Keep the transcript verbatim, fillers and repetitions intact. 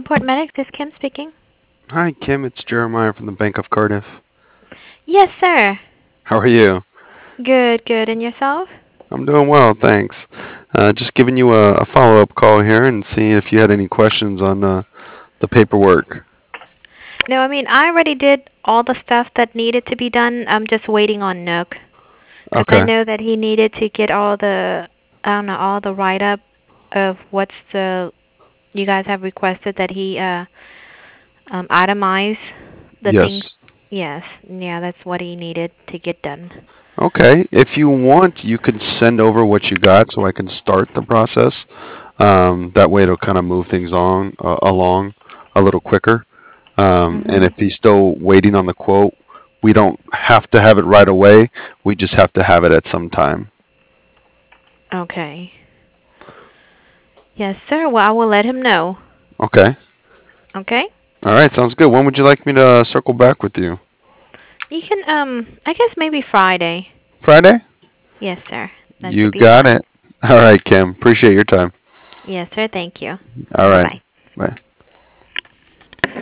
Newport Medic, this is Kim speaking. Hi, Kim. It's Jeremiah from the Bank of Cardiff. Yes, sir. How are you? Good, good. And yourself? I'm doing well, thanks. Uh, just giving you a, a follow-up call here and seeing if you had any questions on uh, the paperwork. No, I mean, I already did all the stuff that needed to be done. I'm just waiting on Nook. Because I Okay. know that he needed to get all the, I don't know, all the write-up of what's the, you guys have requested that he uh, um, itemize the things. Yes. Yes, yeah, that's what he needed to get done. Okay. If you want, you can send over what you got so I can start the process. Um, that way, it'll kind of move things on uh, along a little quicker. Um, and Mhm. if he's still waiting on the quote, we don't have to have it right away. We just have to have it at some time. Okay. Yes, sir. Well, I will let him know. Okay. Okay? All right. Sounds good. When would you like me to circle back with you? You can, um, I guess maybe Friday. Friday? Yes, sir. That should You be got fine. it. All right, Kim. Appreciate your time. Yes, sir. Thank you. All Bye right. bye. Bye.